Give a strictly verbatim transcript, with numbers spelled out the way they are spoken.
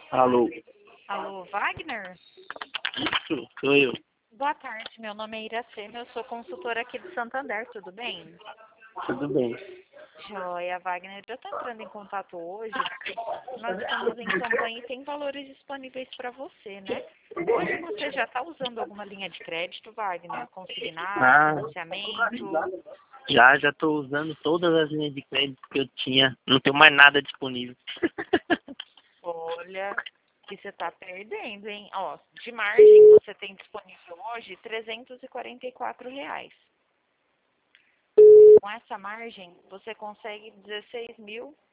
Alô, Alô, Wagner? isso, sou eu. Boa tarde, meu nome é Iracema, eu sou consultora aqui do Santander, tudo bem? Tudo bem. Joia, Wagner, eu estou entrando em contato hoje, nós estamos em campanha e tem valores disponíveis para você, né? Hoje você já está usando alguma linha de crédito, Wagner? Consignado, Ah, financiamento? já, já tô usando todas as linhas de crédito que eu tinha. Não tenho mais nada disponível. Olha, que você está perdendo, hein? Ó, de margem você tem disponível hoje trezentos e quarenta e quatro reais. Com essa margem, você consegue dezesseis mil